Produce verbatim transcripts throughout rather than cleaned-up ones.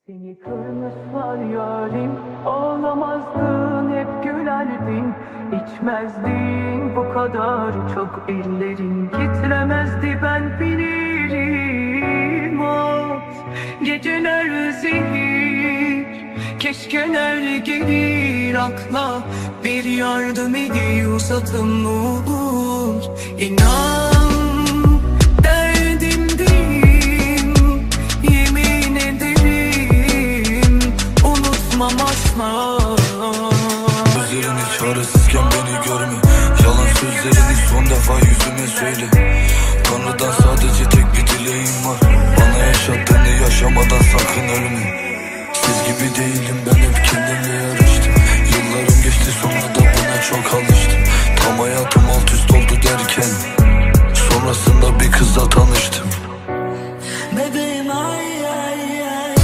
Seni kırmış var yarim, ağlamazdın, hep gülerdin. İçmezdin bu kadar çok, ellerin titremezdi, ben bilirim. Of, geceler zehir, keşkeler gelir akla. Bir yardım eli uzatın ne olur, inan. Gözlerini çaresizken beni görme, yalan sözlerini son defa yüzüme söyle. Tanrı'dan sadece tek bir dileğim var, bana yaşattığını yaşamadan sakın ölme. Siz gibi değilim, ben hep kendimle yarıştım. Yıllarım geçti, sonra da buna çok alıştım. Tam hayatım alt üst oldu derken sonrasında bir kızla tanıştım. Bebeğim ay ay ay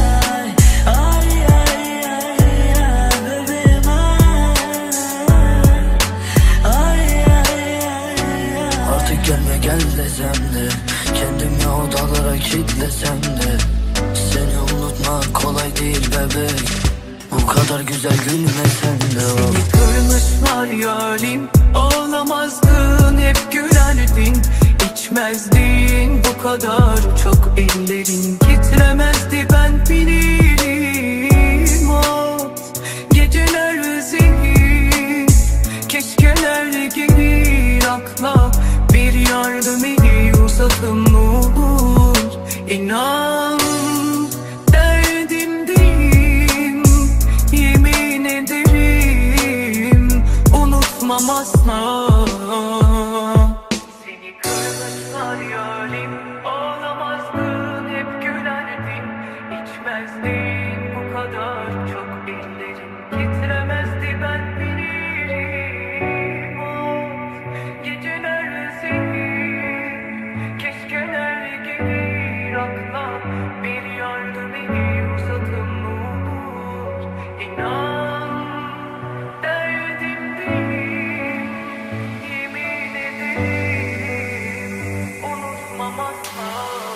gelme gel desem de, kendimi odalara kilitlesem de, seni unutmak kolay değil bebek, bu kadar güzel gülmesen de. Seni kırmışlar yarim, ağlamazdın, hep gülerdin. İçmezdin bu kadar çok, ellerin titremezdi, ben bilirim. Of, geceler zehir, keşkeler gelir akla. Bir yardım eli uzatın ne olur, inan. Derdimdeyim, yemin ederim, unutmam asla. Seni kırmışlar yarim, ağlamazdın, hep gülerdin. İçmezdin bu kadar çok, ellerin titremezdi, ben bilirim. Of, geceler bir yardım eli uzatın ne olur, inan. Derdimdeyim, yemin ederim, unutmam asla.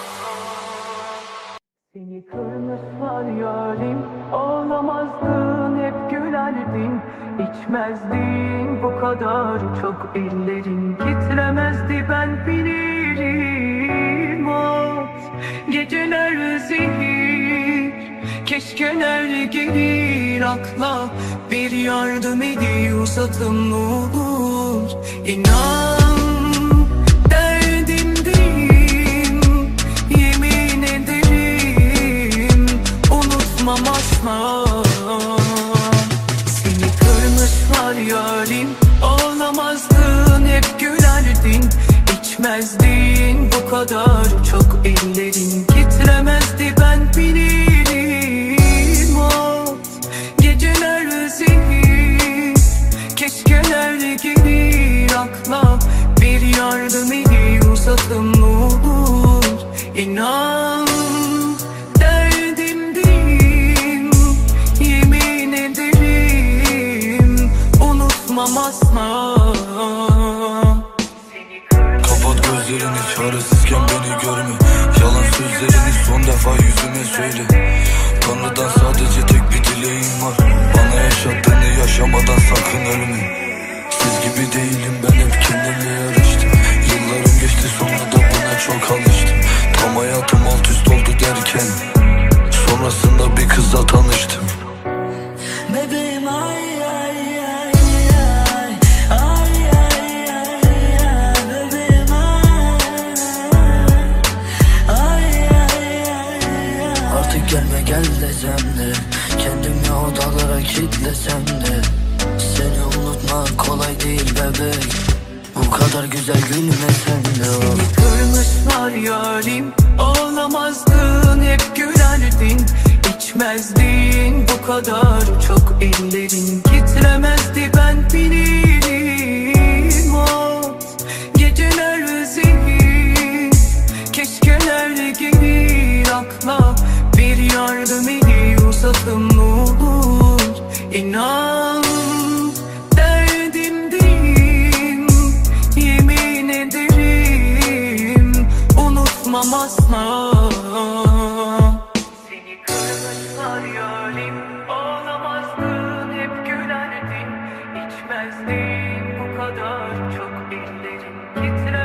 Seni kırmışlar yarim, ağlamazdın, hep gülerdin. İçmezdin bu kadar çok, ellerin titremezdi, ben bilirim. Of, geceler zehir, keşkeler gelir akla. Bir yardım eli uzatın ne olur, inan. Derdimdeyim, yemin ederim, unutmam asla. Seni kırmışlar yarim, ağlamazdın, hep gülerdin. İçmezdin bu kadar çok, ellerin titremezdi, ben bilirim. Of, geceler zehir, keşkeler gelir akla. Bir yardım eli uzatın ne olur, inan. Derdimdeyim, yemin ederim, unutmam asla. Gözlerini çaresizken beni görme, yalan sözlerini son defa yüzüme söyle. Tanrı'dan sadece tek bir dileğim var, bana yaşattığını yaşamadan sakın ölme. Siz gibi değilim, ben hep kendimle yarıştım. Yıllarım geçti, sonra da buna çok alıştım. Tam hayatım alt üst oldu derken sonrasında bir kızla tanıştım. Bebeğim ay ay ay gelme gel desem de, kendimi odalara kilitlesem de, seni unutmak kolay değil bebek, bu kadar güzel gülmesen de. Seni kırmışlar yarim, ağlamazdın, hep gülerdin. İçmezdin bu kadar çok, ellerin titremezdi, ben bilirim. Of, geceler zehir, keşkeler gelir akla. Bir yardım eli uzatın ne olur, inan. Derdimdeyim, yemin ederim, unutmam asla. Seni var yarim. Ağlamazdın, hep gülerdin. İçmezdin bu kadar çok, ellerin titrer.